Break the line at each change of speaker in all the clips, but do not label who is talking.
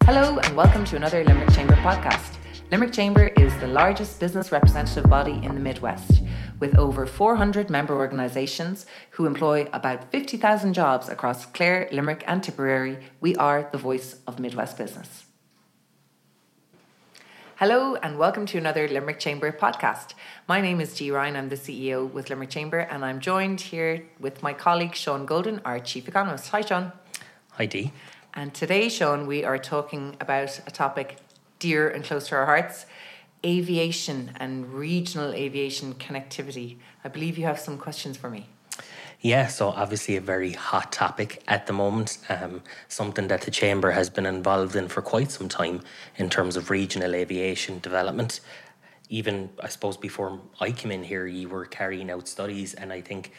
Hello and welcome to another Limerick Chamber podcast. Limerick Chamber is the largest business representative body in the Midwest, with over 400 member organisations who employ about 50,000 jobs across Clare, Limerick and Tipperary. We are the voice of Midwest business. Hello and welcome to another Limerick Chamber podcast. My name is G. Ryan, I'm the CEO with Limerick Chamber, and I'm joined here with my colleague Sean Golden, our Chief Economist. Hi Sean.
Hi Dee.
And today, Sean, we are talking about a topic dear and close to our hearts, aviation and regional aviation connectivity. I believe you have some questions for me.
Yeah, so obviously a very hot topic at the moment, something that the Chamber has been involved in for quite some time in terms of regional aviation development. Even, I suppose, before I came in here, you were carrying out studies, and I think,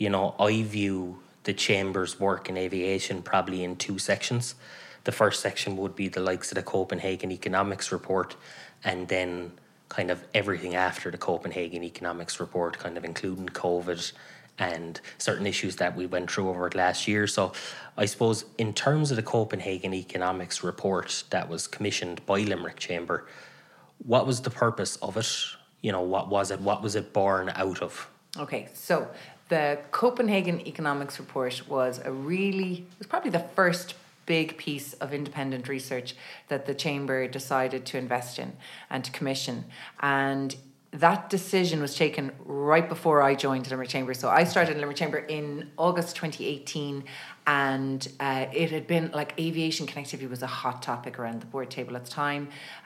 I view the Chamber's work in aviation probably in two sections. The first section would be the likes of the Copenhagen Economics Report, and then kind of everything after the Copenhagen Economics Report, kind of including COVID and certain issues that we went through over last year. So I suppose in terms of the Copenhagen Economics Report that was commissioned by Limerick Chamber, what was the purpose of it? What was it? What was it born out of?
Okay, so the Copenhagen Economics Report was probably the first big piece of independent research that the Chamber decided to invest in and to commission. And that decision was taken right before I joined Limerick Chamber. So I started in Limerick Chamber in August 2018, and it had been like aviation connectivity was a hot topic around the board table at the time,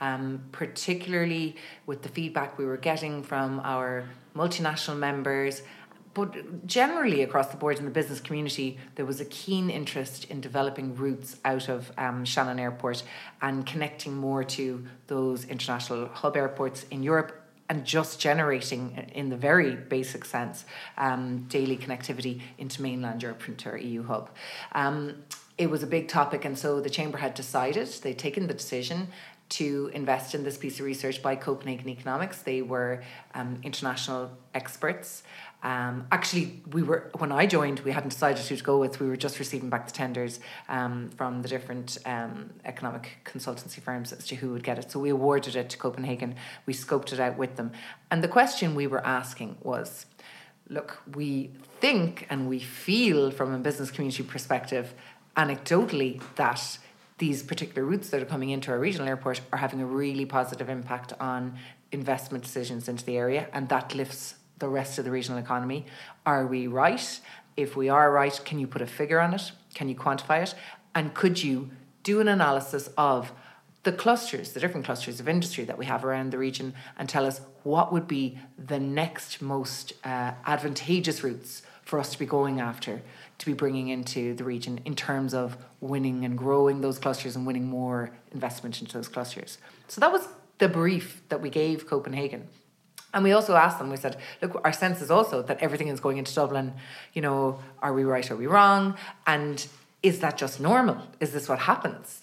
particularly with the feedback we were getting from our multinational members. But generally across the board in the business community, there was a keen interest in developing routes out of Shannon Airport and connecting more to those international hub airports in Europe, and just generating, in the very basic sense, daily connectivity into mainland Europe, into our EU hub. It was a big topic, and so the Chamber had decided, they'd taken the decision to invest in this piece of research by Copenhagen Economics. They were international experts. Actually, when I joined, we hadn't decided who to go with. We were just receiving back the tenders from the different economic consultancy firms as to who would get it. So we awarded it to Copenhagen. We scoped it out with them. And the question we were asking was, look, we think and we feel from a business community perspective, anecdotally, that these particular routes that are coming into our regional airport are having a really positive impact on investment decisions into the area, and that lifts the rest of the regional economy. Are we right? If we are right, can you put a figure on it? Can you quantify it? And could you do an analysis of the clusters, the different clusters of industry that we have around the region, and tell us what would be the next most advantageous routes for us to be going after, to be bringing into the region in terms of winning and growing those clusters and winning more investment into those clusters. So that was the brief that we gave Copenhagen. And we also asked them, we said, look, our sense is also that everything is going into Dublin. Are we right, are we wrong? And is that just normal? Is this what happens?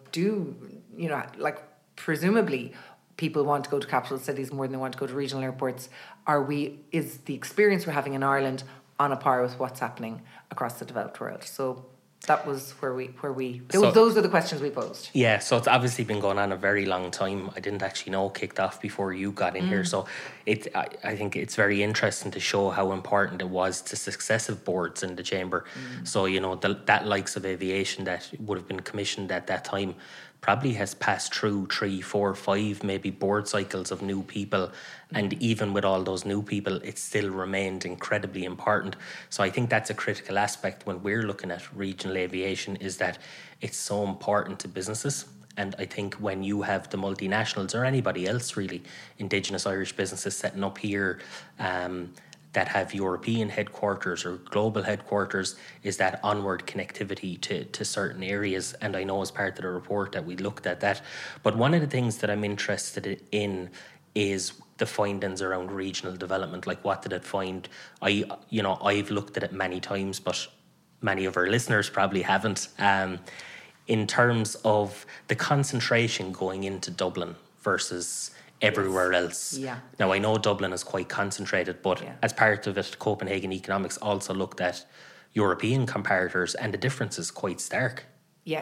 Presumably people want to go to capital cities more than they want to go to regional airports. Is the experience we're having in Ireland on a par with what's happening across the developed world? So that was those were the questions we posed.
Yeah, so it's obviously been going on a very long time. I didn't actually know it kicked off before you got in here. So I think it's very interesting to show how important it was to successive boards in the Chamber. So, that likes of aviation that would have been commissioned at that time probably has passed through 3, 4, 5 maybe board cycles of new people, and even with all those new people, it still remained incredibly important. So I think that's a critical aspect when we're looking at regional aviation, is that it's so important to businesses. And I think when you have the multinationals or anybody else really, Indigenous Irish businesses setting up here, that have European headquarters or global headquarters, is that onward connectivity to certain areas. And I know as part of the report that we looked at that. But one of the things that I'm interested in is the findings around regional development. Like, what did it find? I've looked at it many times, but many of our listeners probably haven't. In terms of the concentration going into Dublin versus everywhere else.
Yeah.
Now, I know Dublin is quite concentrated, but as part of it, Copenhagen Economics also looked at European comparators, and the difference is quite stark.
Yes.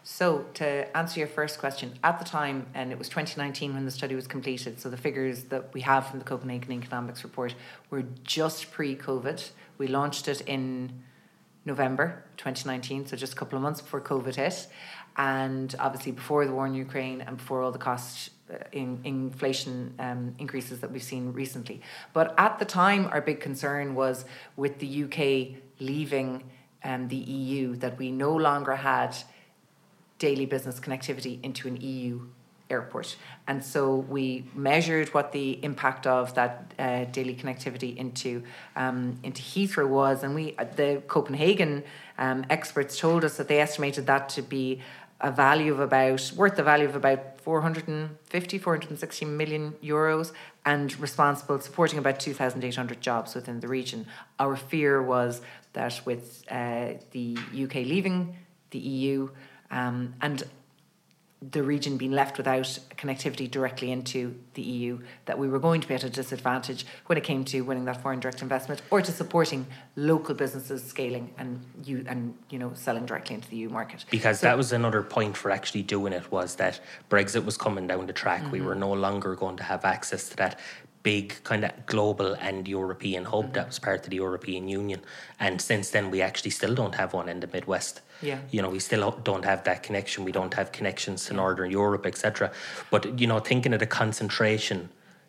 So to answer your first question, at the time, and it was 2019 when the study was completed, so the figures that we have from the Copenhagen Economics Report were just pre-COVID. We launched it in November 2019, so just a couple of months before COVID hit, and obviously before the war in Ukraine and before all the cost inflation increases that we've seen recently. But at the time, our big concern was with the UK leaving the EU, that we no longer had daily business connectivity into an EU airport. And so we measured what the impact of that daily connectivity into Heathrow was, and the Copenhagen experts told us that they estimated that to be worth the value of about 460 million euros, and supporting about 2,800 jobs within the region. Our fear was that with the UK leaving the EU, and the region being left without connectivity directly into the EU, that we were going to be at a disadvantage when it came to winning that foreign direct investment or to supporting local businesses scaling and selling directly into the EU market.
Because that was another point for actually doing it, was that Brexit was coming down the track. Mm-hmm. We were no longer going to have access to that big kind of global and European hub that was part of the European Union. And since then, we actually still don't have one in the Midwest.
Yeah.
We still don't have that connection. We don't have connections to Northern Europe, etc. But, thinking of the concentration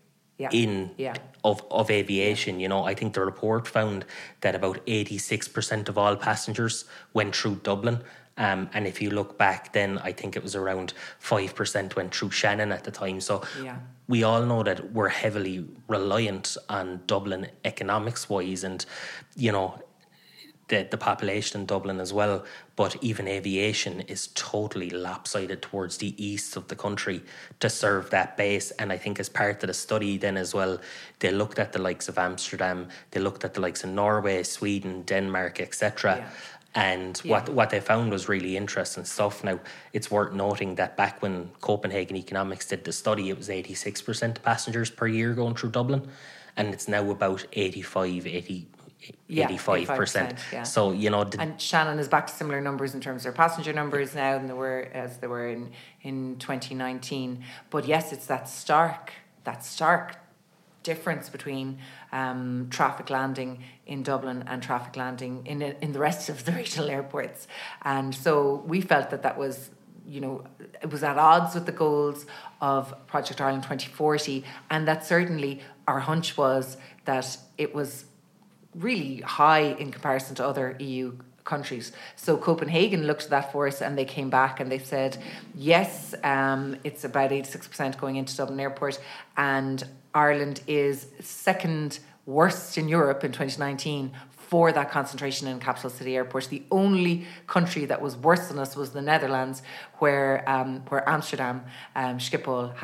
of aviation, I think the report found that about 86% of all passengers went through Dublin. And if you look back then, I think it was around 5% went through Shannon at the time. So we all know that we're heavily reliant on Dublin economics-wise, and, the population in Dublin as well. But even aviation is totally lopsided towards the east of the country to serve that base. And I think as part of the study then as well, they looked at the likes of Amsterdam, they looked at the likes of Norway, Sweden, Denmark, etc. Yeah. And what they found was really interesting stuff. Now, it's worth noting that back when Copenhagen Economics did the study, it was 86% of passengers per year going through Dublin. And it's now about 85%.
Yeah.
So,
and Shannon is back to similar numbers in terms of their passenger numbers now than they were in 2019. But yes, it's that stark difference between traffic landing in Dublin and traffic landing in the rest of the regional airports. And so we felt that was, it was at odds with the goals of Project Ireland 2040, and that certainly our hunch was that it was really high in comparison to other EU countries. So Copenhagen looked at that for us, and they came back and they said, yes, it's about 86% going into Dublin Airport, and Ireland is second worst in Europe in 2019 for that concentration in capital city airports. The only country that was worse than us was the Netherlands, where Amsterdam, Schiphol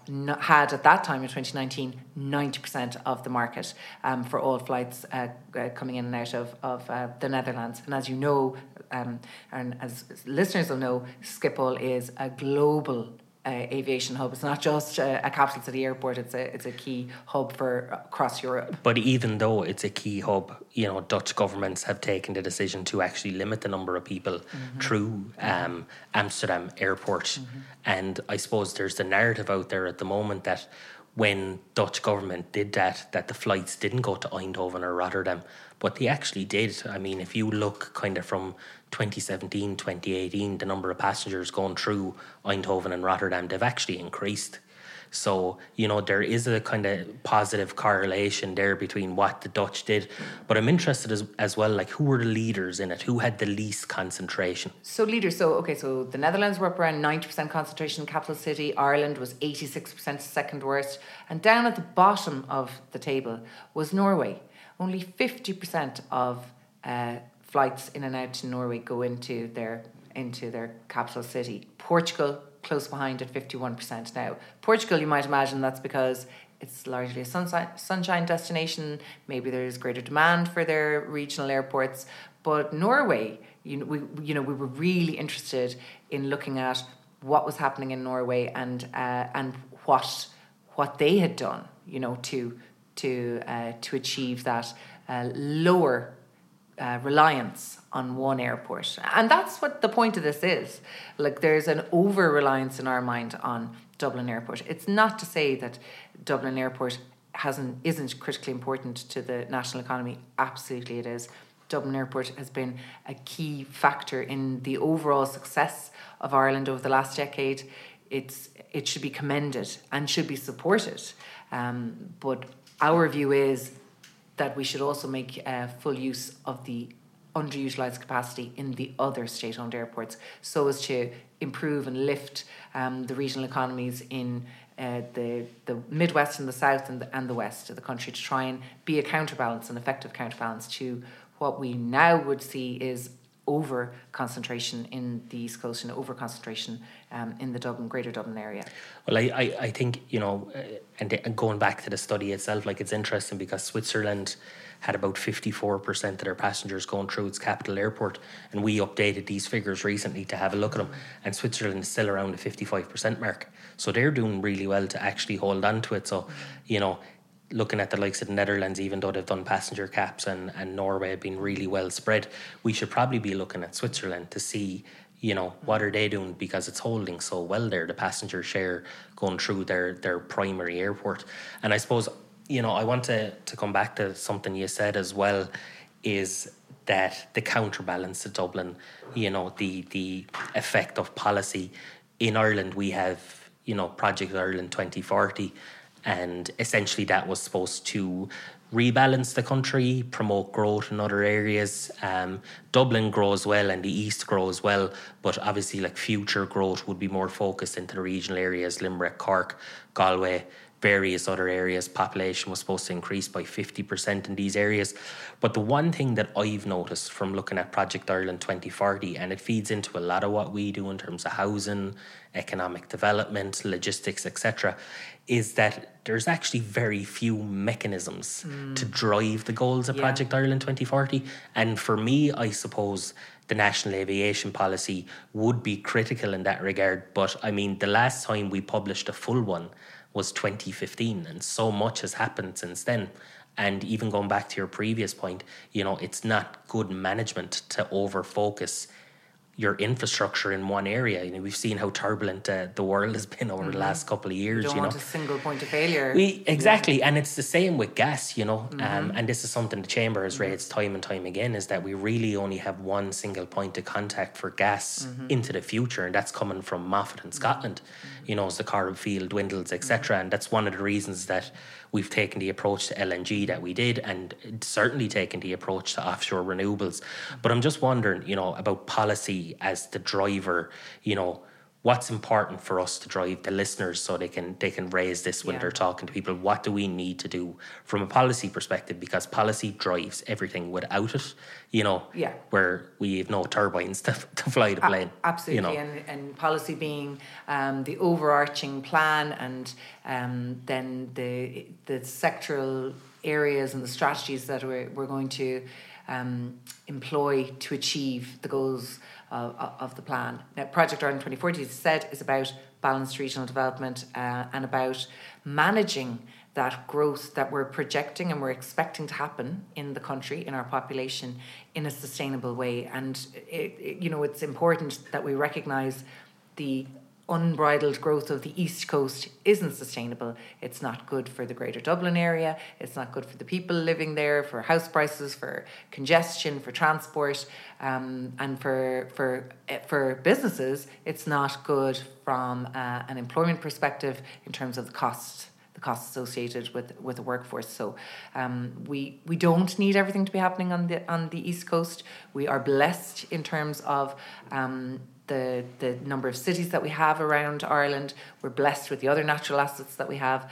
had at that time in 2019 90% of the market for all flights coming in and out of the Netherlands. And as you know, and as listeners will know, Schiphol is a global aviation hub. It's not just a capital city airport. It's a key hub for across Europe.
But even though it's a key hub, Dutch governments have taken the decision to actually limit the number of people through Amsterdam airport. And I suppose there's the narrative out there at the moment that when Dutch government did that the flights didn't go to Eindhoven or Rotterdam, but they actually did. I mean, if you look kind of from 2017, 2018, the number of passengers going through Eindhoven and Rotterdam, they've actually increased. So, there is a kind of positive correlation there between what the Dutch did. But I'm interested as well, like, who were the leaders in it? Who had the least concentration?
So the Netherlands were up around 90% concentration in capital city. Ireland was 86% second worst. And down at the bottom of the table was Norway. Only 50% of flights in and out to Norway go into their capital city. Portugal, close behind at 51% now. Portugal, you might imagine that's because it's largely a sunshine destination. Maybe there's greater demand for their regional airports. But Norway, we were really interested in looking at what was happening in Norway and what they had done, to achieve that lower reliance on one airport. And that's what the point of this is. Like, there's an over-reliance in our mind on Dublin Airport. It's not to say that Dublin Airport isn't critically important to the national economy. Absolutely it is. Dublin Airport has been a key factor in the overall success of Ireland over the last decade. It should be commended and should be supported. But our view is that we should also make full use of the underutilised capacity in the other state-owned airports so as to improve and lift the regional economies in the Midwest and the South and the West of the country, to try and be a counterbalance, an effective counterbalance to what we now would see is over concentration in the East Coast and over concentration in the Greater Dublin area.
Well, I think, and going back to the study itself, like, it's interesting because Switzerland had about 54% of their passengers going through its capital airport, and we updated these figures recently to have a look at them, and Switzerland is still around the 55% mark. So they're doing really well to actually hold on to it. So, looking at the likes of the Netherlands, even though they've done passenger caps, and Norway have been really well spread, we should probably be looking at Switzerland to see, what are they doing, because it's holding so well there, the passenger share going through their primary airport. And I suppose, I want to come back to something you said as well, is that the counterbalance to Dublin, the effect of policy. In Ireland, we have, Project Ireland 2040, and essentially that was supposed to rebalance the country, promote growth in other areas. Dublin grows well and the East grows well, but obviously, like, future growth would be more focused into the regional areas, Limerick, Cork, Galway, various other areas. Population was supposed to increase by 50% in these areas. But the one thing that I've noticed from looking at Project Ireland 2040, and it feeds into a lot of what we do in terms of housing, economic development, logistics, etc., is that there's actually very few mechanisms to drive the goals of Project Ireland 2040. And for me, I suppose the national aviation policy would be critical in that regard. But I mean, the last time we published a full one was 2015, and so much has happened since then. And even going back to your previous point, it's not good management to over-focus your infrastructure in one area. We've seen how turbulent the world has been over the last couple of years.
You don't want a single point of failure.
Exactly, and it's the same with gas, and this is something the Chamber has raised time and time again, is that we really only have one single point of contact for gas into the future, and that's coming from Moffat in Scotland, as the Corrib field dwindles, etc. And that's one of the reasons that we've taken the approach to LNG that we did, and certainly taken the approach to offshore renewables. But I'm just wondering, about policy as the driver, what's important for us to drive the listeners so they can raise this when they're talking to people. What do we need to do from a policy perspective? Because policy drives everything. Without it, where we have no turbines to fly the plane.
Absolutely, and policy being the overarching plan, and then the sectoral areas and the strategies that we're going to employ to achieve the goals of the plan. Now, Project Ireland 2040, as I said, is about balanced regional development and about managing that growth that we're projecting and we're expecting to happen in the country, in our population, in a sustainable way. And it's important that we recognise the unbridled growth of the East Coast isn't sustainable. It's not good for the Greater Dublin area. It's not good for the people living there, for house prices, for congestion, for transport, and for businesses. It's not good from an employment perspective in terms of the costs associated with the workforce. So we don't need everything to be happening on the East Coast. We are blessed in terms of the number of cities that we have around Ireland. We're blessed with the other natural assets that we have,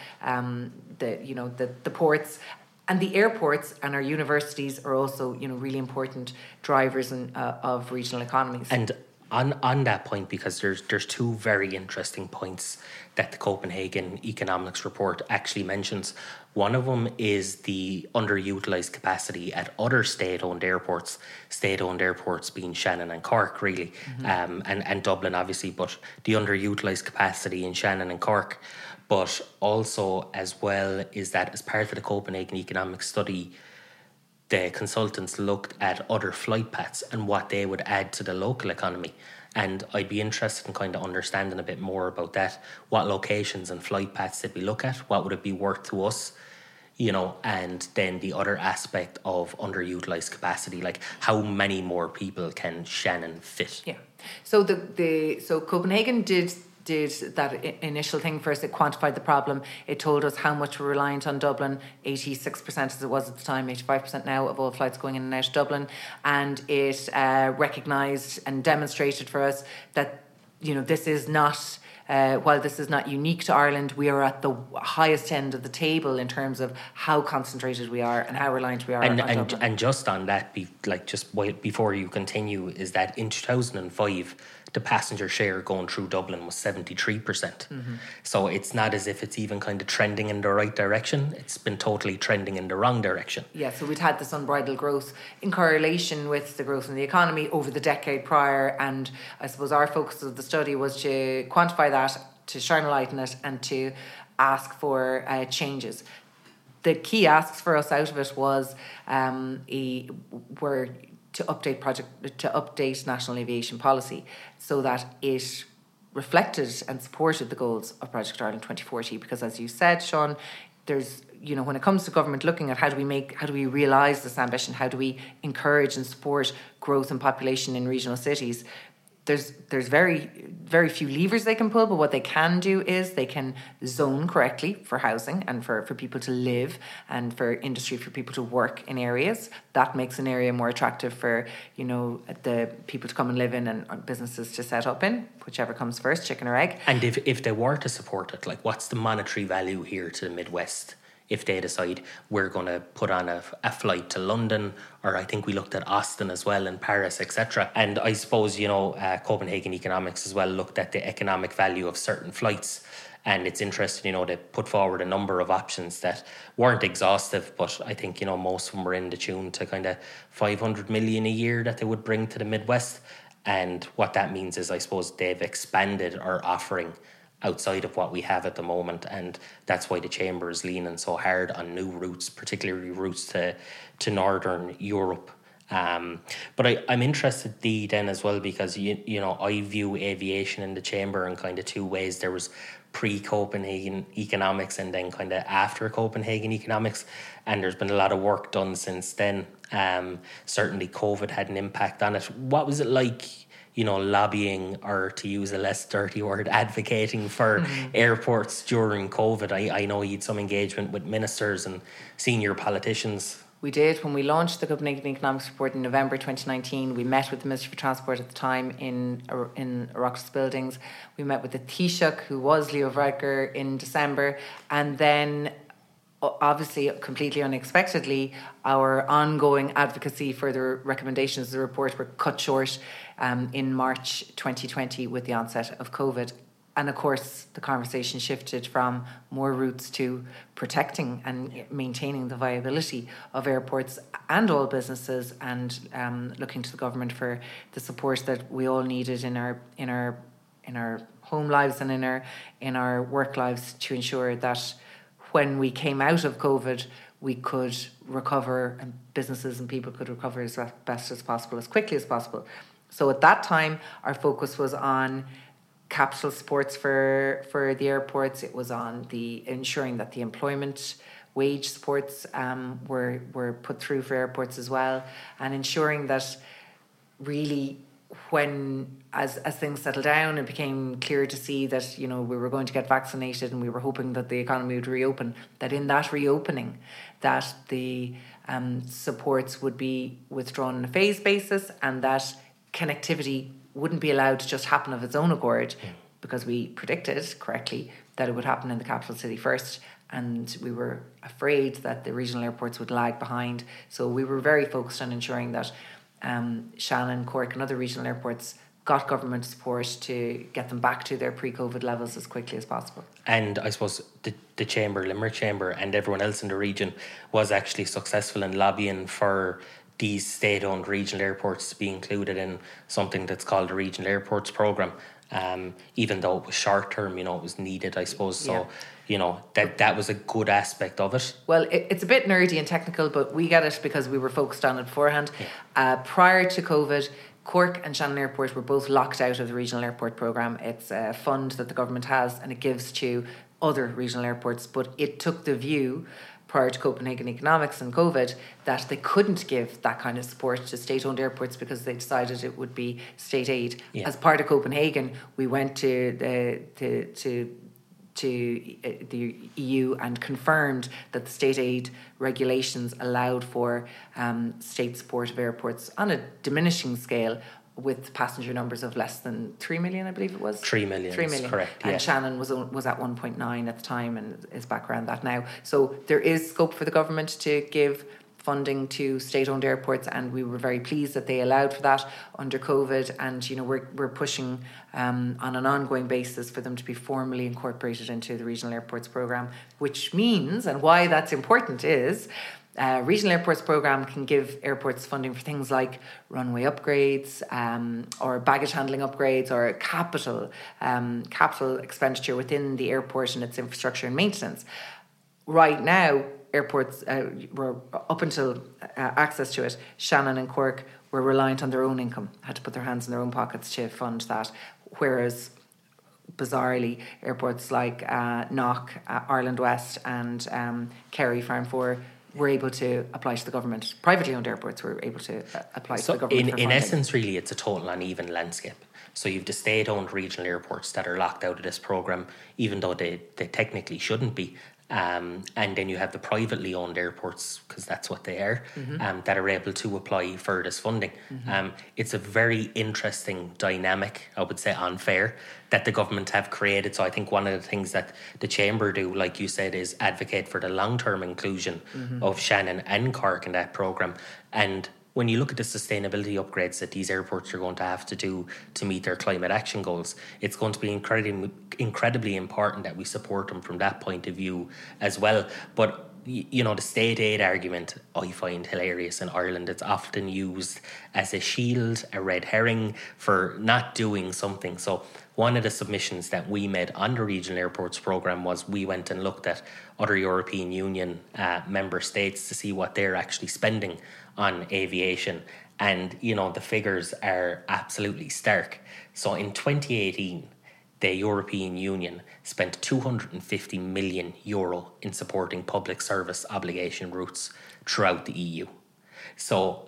the ports. And the airports and our universities are also, really important drivers of regional economies.
And on that point, because there's two very interesting points that the Copenhagen Economics Report actually mentions. One of them is the underutilised capacity at other state-owned airports being Shannon and Cork, really, and Dublin, obviously, but the underutilised capacity in Shannon and Cork. But also, as well, is that as part of the Copenhagen Economic Study, the consultants looked at other flight paths and what they would add to the local economy. And I'd be interested in kind of understanding a bit more about that. What locations and flight paths did we look at? What would it be worth to us? You know, and then the other aspect of underutilized capacity, like how many more people can Shannon fit?
Yeah. So so Copenhagen did that initial thing first. It quantified the problem. It told us how much we're reliant on Dublin, 86% as it was at the time, 85% now of all flights going in and out of Dublin. And it recognised and demonstrated for us that, you know, this is not... while this is not unique to Ireland, we are at the highest end of the table in terms of how concentrated we are and how reliant we are on Dublin.
And just on that, before you continue, is that in 2005, the passenger share going through Dublin was 73%. Mm-hmm. So it's not as if it's even kind of trending in the right direction. It's been totally trending in the wrong direction.
Yeah, so we'd had this unbridled growth in correlation with the growth in the economy over the decade prior. And I suppose our focus of the study was to quantify that, to shine a light on it, and to ask for changes. The key asks for us out of it was to update national aviation policy so that it reflected and supported the goals of Project Ireland 2040. Because as you said, Sean, there's, you know, when it comes to government looking at how do we realise this ambition, how do we encourage and support growth and population in regional cities, there's very, very few levers they can pull, but what they can do is they can zone correctly for housing and for people to live, and for industry, for people to work in areas. That makes an area more attractive for, you know, the people to come and live in and businesses to set up in, whichever comes first, chicken or egg.
And if they were to support it, like, what's the monetary value here to the Midwest? If they decide we're going to put on a flight to London, or I think we looked at Austin as well, and Paris, etc. And I suppose, you know, Copenhagen Economics as well looked at the economic value of certain flights. And it's interesting, you know, they put forward a number of options that weren't exhaustive, but I think, you know, most of them were in the tune to kind of 500 million a year that they would bring to the Midwest. And what that means is, I suppose, they've expanded our offering outside of what we have at the moment, and that's why the Chamber is leaning so hard on new routes, particularly routes to Northern Europe. But I'm interested, Dee, then as well, because you know, I view aviation in the Chamber in kind of two ways. There was pre-Copenhagen economics and then kind of after Copenhagen economics, and there's been a lot of work done since then. Certainly COVID had an impact on it. What was it like, you know, lobbying, or to use a less dirty word, advocating for airports during COVID? I know you had some engagement with ministers and senior politicians.
We did. When we launched the Copenhagen Economics Report in November 2019, we met with the Minister for Transport at the time in Oireachtas Buildings. We met with the Taoiseach, who was Leo Varadkar, in December. And then, obviously, completely unexpectedly, our ongoing advocacy for the recommendations of the report were cut short in March 2020 with the onset of COVID. And of course, the conversation shifted from more routes to protecting and maintaining the viability of airports and all businesses, and looking to the government for the support that we all needed in our home lives and in our work lives, to ensure that when we came out of COVID, we could recover, and businesses and people could recover as best as possible, as quickly as possible. So at that time, our focus was on capital supports for the airports. It was on the ensuring that the employment wage supports were put through for airports as well, and ensuring that really, when as things settled down, it became clear to see that, you know, we were going to get vaccinated and we were hoping that the economy would reopen, that in that reopening, that the supports would be withdrawn on a phased basis, and that connectivity wouldn't be allowed to just happen of its own accord, because we predicted correctly that it would happen in the capital city first, and we were afraid that the regional airports would lag behind. So we were very focused on ensuring that Shannon, Cork and other regional airports got government support to get them back to their pre-COVID levels as quickly as possible.
And I suppose the Chamber, Limerick Chamber, and everyone else in the region was actually successful in lobbying for these state-owned regional airports to be included in something that's called the Regional Airports Programme. Even though it was short-term, you know, it was needed, I suppose. So, that was a good aspect of it.
Well, it's a bit nerdy and technical, but we get it because we were focused on it beforehand. Yeah. Prior to COVID, Cork and Shannon Airport were both locked out of the Regional Airport Programme. It's a fund that the government has and it gives to other regional airports, but it took the view prior to Copenhagen Economics and COVID that they couldn't give that kind of support to state-owned airports because they decided it would be state aid. Yeah. As part of Copenhagen, we went to the EU and confirmed that the state aid regulations allowed for state support of airports on a diminishing scale with passenger numbers of less than 3 million, I believe it was.
3 million,
3 million.
Correct.
And
yeah.
Shannon was at 1.9 at the time and is back around that now. So there is scope for the government to give funding to state-owned airports, and we were very pleased that they allowed for that under COVID. And we're pushing on an ongoing basis for them to be formally incorporated into the Regional Airports Programme, which means, and why that's important is, Regional Airports Programme can give airports funding for things like runway upgrades or baggage handling upgrades or capital expenditure within the airport and its infrastructure and maintenance. Right now, airports were, up until access to it, Shannon and Cork were reliant on their own income, had to put their hands in their own pockets to fund that, whereas bizarrely airports like Knock, Ireland West and Kerry, Farnborough were able to apply to the government. Privately owned airports were able to apply to the government.
In essence, really, it's a total uneven landscape. So you've the state-owned regional airports that are locked out of this programme, even though they technically shouldn't be. And then you have the privately owned airports, because that's what they are, that are able to apply for this funding. It's a very interesting dynamic, I would say unfair, that the government have created. So I think one of the things that the Chamber do, like you said, is advocate for the long-term inclusion of Shannon and Cork in that programme. And when you look at the sustainability upgrades that these airports are going to have to do to meet their climate action goals, it's going to be incredibly important that we support them from that point of view as well. But the state aid argument I find hilarious in Ireland. It's often used as a shield, a red herring for not doing something. So one of the submissions that we made on the Regional Airports Programme was we went and looked at other European Union member states to see what they're actually spending on aviation. And, the figures are absolutely stark. So in 2018, the European Union spent €250 million in supporting public service obligation routes throughout the EU. So,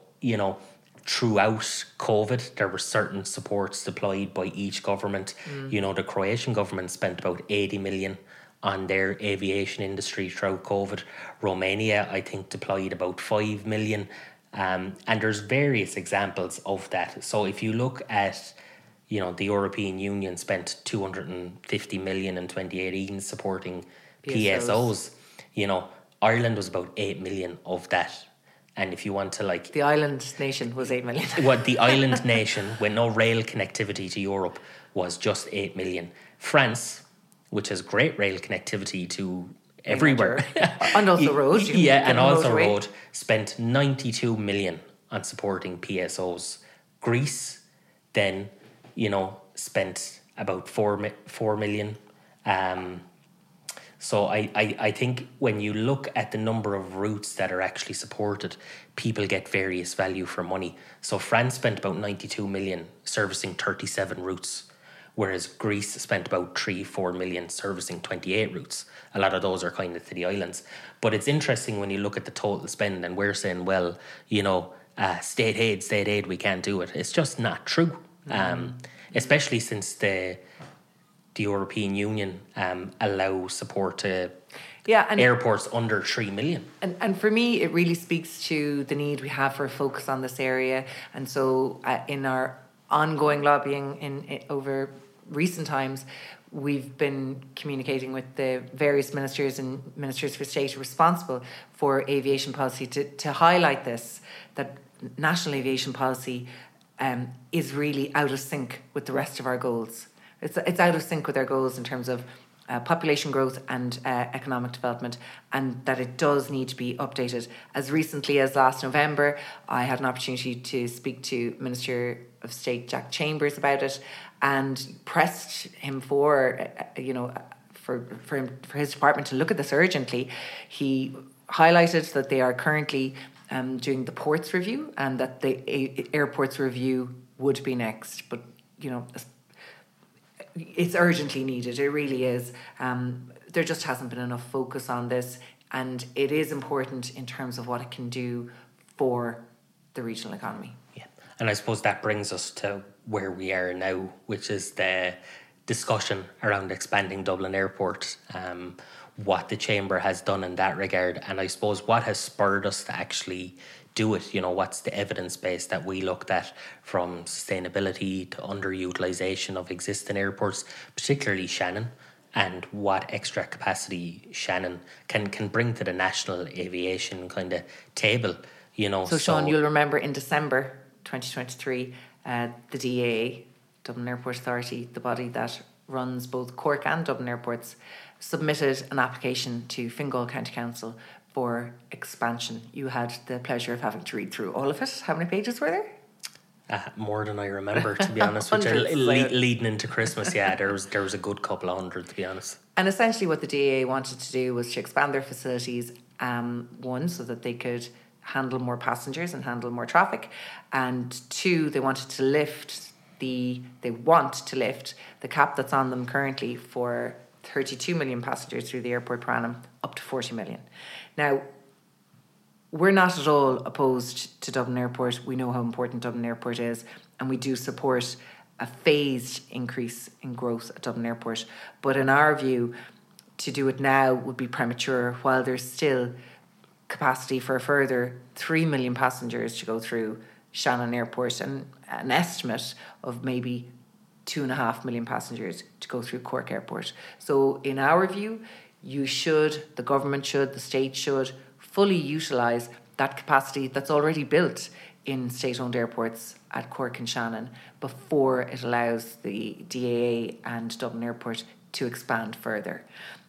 throughout COVID, there were certain supports deployed by each government. The Croatian government spent about 80 million on their aviation industry throughout COVID. Romania, I think, deployed about 5 million. And there's various examples of that. So if you look at, the European Union spent 250 million in 2018 supporting PSOs. Ireland was about 8 million of that. And if you want to
the island nation was 8 million.
What the island nation with no rail connectivity to Europe was just 8 million. France, which has great rail connectivity to everywhere.
And also road.
And also road, spent 92 million on supporting PSOs. Greece then, spent about 4 million. So I think when you look at the number of routes that are actually supported, people get various value for money. So France spent about 92 million servicing 37 routes, whereas Greece spent about 3-4 million servicing 28 routes. A lot of those are kind of to the islands. But it's interesting when you look at the total spend and we're saying, well, state aid, we can't do it. It's just not true. Especially since the European Union allow support to airports under 3 million.
And for me, it really speaks to the need we have for a focus on this area. And so in our ongoing lobbying in over recent times, we've been communicating with the various ministers and ministers for state responsible for aviation policy to highlight this, that national aviation policy is really out of sync with the rest of our goals. It's out of sync with our goals in terms of population growth and economic development, and that it does need to be updated. As recently as last November, I had an opportunity to speak to Minister of State Jack Chambers about it and pressed him for for his department to look at this urgently. He highlighted that they are currently doing the ports review, and that the airports review would be next. But it's urgently needed. It really is. There just hasn't been enough focus on this, and it is important in terms of what it can do for the regional economy.
Yeah, and I suppose that brings us to where we are now, which is the discussion around expanding Dublin Airport, what the Chamber has done in that regard, and I suppose what has spurred us to actually do it. What's the evidence base that we looked at, from sustainability to underutilisation of existing airports, particularly Shannon, and what extra capacity Shannon can bring to the national aviation kind of table.
So Sean, you'll remember in December 2023, the DAA, Dublin Airport Authority, the body that runs both Cork and Dublin airports, submitted an application to Fingal County Council for expansion. You had the pleasure of having to read through all of it. How many pages were there?
More than I remember, to be honest. Which leading into Christmas, yeah, there was a good couple of hundred, to be honest.
And essentially, what the DAA wanted to do was to expand their facilities. One, so that they could handle more passengers and handle more traffic, and two, they want to lift the cap that's on them currently for 32 million passengers through the airport per annum up to 40 million. Now, we're not at all opposed to Dublin Airport. We know how important Dublin Airport is, and we do support a phased increase in growth at Dublin Airport. But in our view, to do it now would be premature, while there's still capacity for a further 3 million passengers to go through Shannon Airport, and an estimate of maybe 2.5 million passengers to go through Cork Airport. So in our view, the government should, the state should fully utilise that capacity that's already built in state-owned airports at Cork and Shannon before it allows the DAA and Dublin Airport to expand further.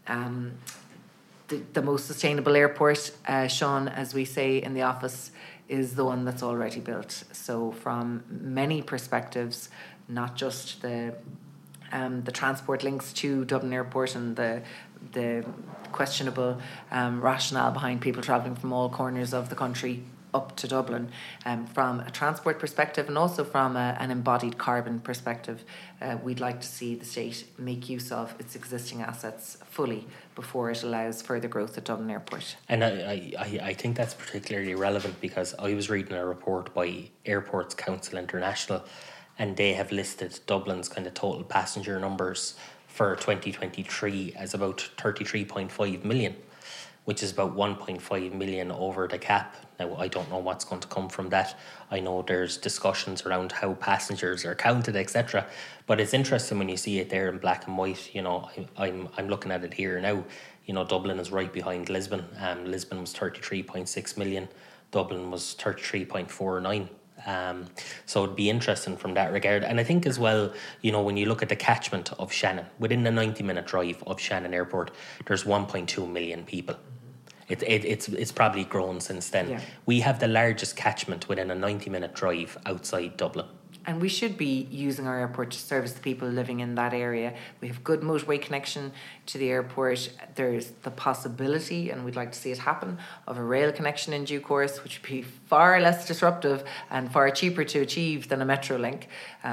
The most sustainable airport, Sean, as we say in the office, is the one that's already built. So from many perspectives, not just the transport links to Dublin Airport and the questionable rationale behind people travelling from all corners of the country up to Dublin, from a transport perspective and also from an embodied carbon perspective, we'd like to see the state make use of its existing assets fully before it allows further growth at Dublin Airport.
And I think that's particularly relevant because I was reading a report by Airports Council International, and they have listed Dublin's kind of total passenger numbers for 2023 as about 33.5 million, which is about 1.5 million over the cap. Now, I don't know what's going to come from that. I know there's discussions around how passengers are counted, etc. But it's interesting when you see it there in black and white. I'm looking at it here now. Dublin is right behind Lisbon. Lisbon was 33.6 million. Dublin was 33.49. So it'd be interesting from that regard. And I think as well, when you look at the catchment of Shannon, within the 90-minute drive of Shannon Airport, there's 1.2 million people. It's probably grown since then. Yeah. We have the largest catchment within a 90-minute drive outside Dublin.
And we should be using our airport to service the people living in that area. We have good motorway connection to the airport. There's the possibility, and we'd like to see it happen, of a rail connection in due course, which would be far less disruptive and far cheaper to achieve than a metro link.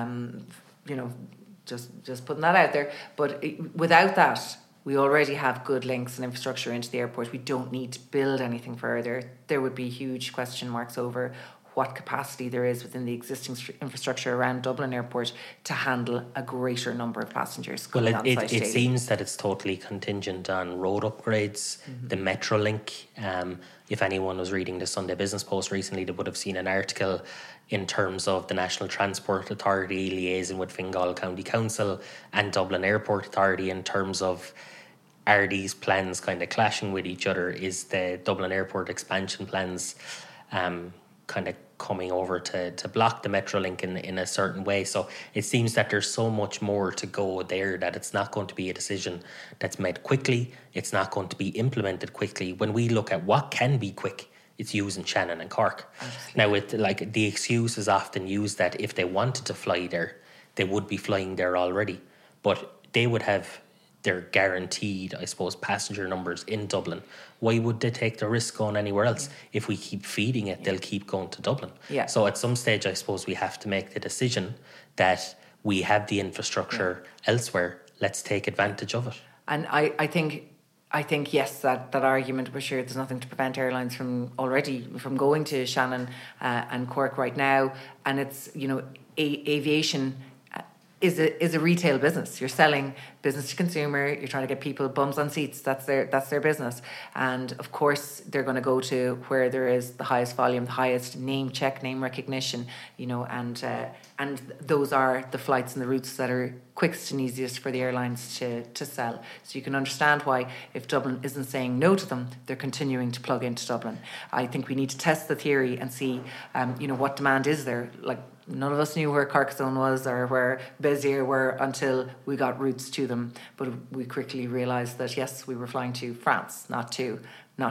Just putting that out there. But without that, we already have good links and infrastructure into the airport. We don't need to build anything further. There would be huge question marks over what capacity there is within the existing infrastructure around Dublin Airport to handle a greater number of passengers.
Well, it seems that it's totally contingent on road upgrades, the Metrolink. If anyone was reading the Sunday Business Post recently, they would have seen an article in terms of the National Transport Authority liaising with Fingal County Council and Dublin Airport Authority in terms of, are these plans kind of clashing with each other? Is the Dublin Airport expansion plans kind of coming over to block the Metrolink in a certain way? So it seems that there's so much more to go there, that it's not going to be a decision that's made quickly. It's not going to be implemented quickly. When we look at what can be quick, it's using Shannon and Cork. Absolutely. Now, the excuse is often used that if they wanted to fly there, they would be flying there already. But they would have they're guaranteed, I suppose, passenger numbers in Dublin. Why would they take the risk going anywhere else? If we keep feeding it, they'll keep going to Dublin. So at some stage, I suppose we have to make the decision that we have the infrastructure elsewhere. Let's take advantage of it.
And I think yes, that argument, but sure, there's nothing to prevent airlines from going to Shannon and Cork right now. And it's, aviation is a retail business. You're selling business to consumer. You're trying to get people bums on seats. That's their business. And of course, they're going to go to where there is the highest volume, the highest name recognition. And those are the flights and the routes that are quickest and easiest for the airlines to sell. So you can understand why, if Dublin isn't saying no to them, they're continuing to plug into Dublin. I think we need to test the theory and see, what demand is there. Like, none of us knew where Carcassonne was or where Béziers were until we got routes to them. But we quickly realised that, yes, we were flying to France, not to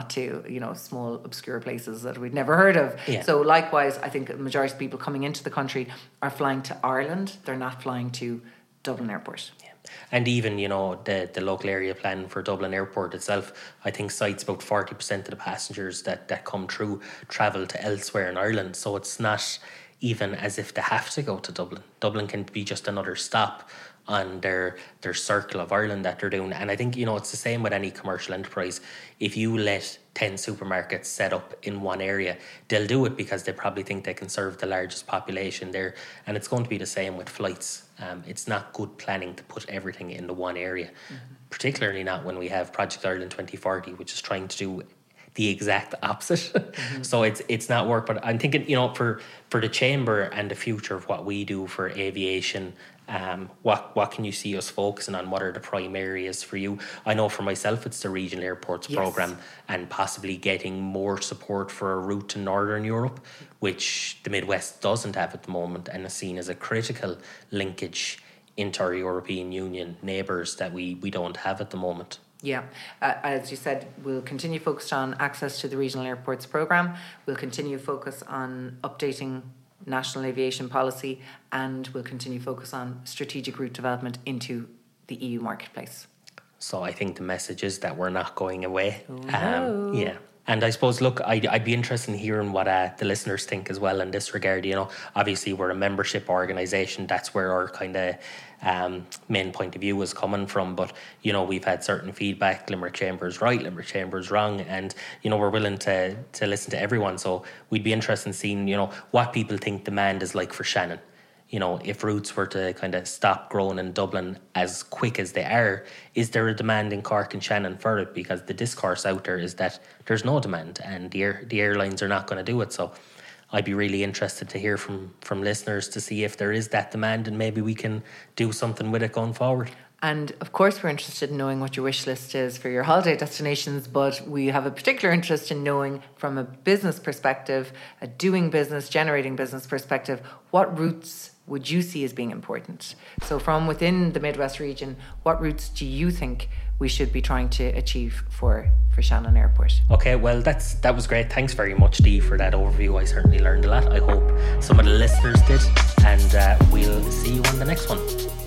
small obscure places that we'd never heard of. So likewise, I think the majority of people coming into the country are flying to Ireland. They're not flying to Dublin Airport.
And even, the local area plan for Dublin Airport itself, I think cites about 40% of the passengers that come through travel to elsewhere in Ireland. So it's not even as if they have to go to Dublin. Dublin can be just another stop on their circle of Ireland that they're doing. And I think, it's the same with any commercial enterprise. If you let 10 supermarkets set up in one area, they'll do it because they probably think they can serve the largest population there. And it's going to be the same with flights. It's not good planning to put everything into one area, particularly not when we have Project Ireland 2040, which is trying to do the exact opposite. So it's not work. But I'm thinking, for the Chamber and the future of what we do for aviation, what can you see us focusing on? What are the prime areas for you? I know for myself, it's the Regional Airports Programme and possibly getting more support for a route to Northern Europe, which the Midwest doesn't have at the moment and is seen as a critical linkage into our European Union neighbours that we don't have at the moment.
Yeah, as you said, we'll continue focused on access to the Regional Airports Programme. We'll continue focus on updating national aviation policy, and we'll continue focus on strategic route development into the EU marketplace. So
I think the message is that we're not going away.
No.
And I suppose, look, I'd be interested in hearing what the listeners think as well in this regard. Obviously we're a membership organisation. That's where our kind of main point of view is coming from. But, we've had certain feedback. Limerick Chamber is right, Limerick Chamber is wrong. And, we're willing to listen to everyone. So we'd be interested in seeing, what people think demand is like for Shannon. If routes were to kind of stop growing in Dublin as quick as they are, is there a demand in Cork and Shannon for it? Because the discourse out there is that there's no demand and the airlines are not going to do it. So I'd be really interested to hear from listeners to see if there is that demand and maybe we can do something with it going forward. And of course, we're interested in knowing what your wish list is for your holiday destinations, but we have a particular interest in knowing from a business perspective, a doing business, generating business perspective, what routes would you see as being important? So from within the Midwest region, what routes do you think we should be trying to achieve for Shannon Airport? Okay, well, that was great. Thanks very much, Dee, for that overview. I certainly learned a lot. I hope some of the listeners did, and we'll see you on the next one.